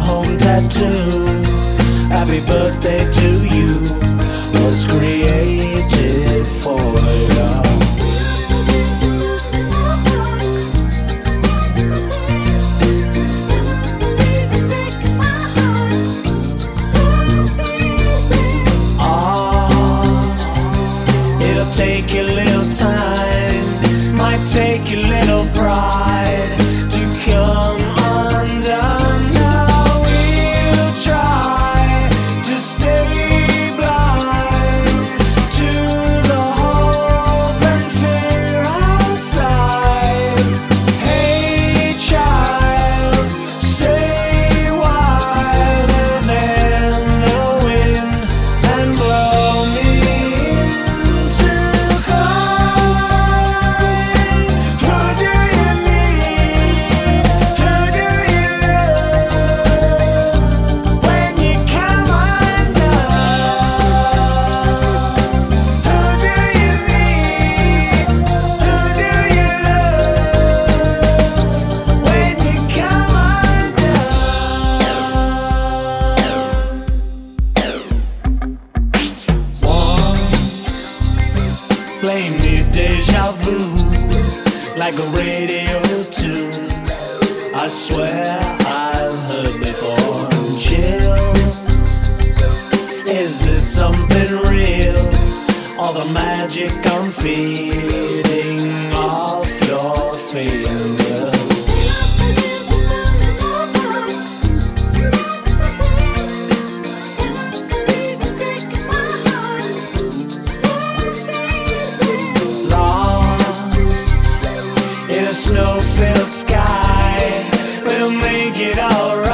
home tattoo. Happy birthday to you was created for you. Take a little time, might take a little pride to come undone. Now we'll try to stay blind to the hope and fear outside. Hey child, stay wild and then the wind and blow me. Play me deja vu like a radio tune. I swear I've heard before. Chills, is it something real? All the magic I'm feeding off your fingers. Snow-filled sky, we'll make it alright.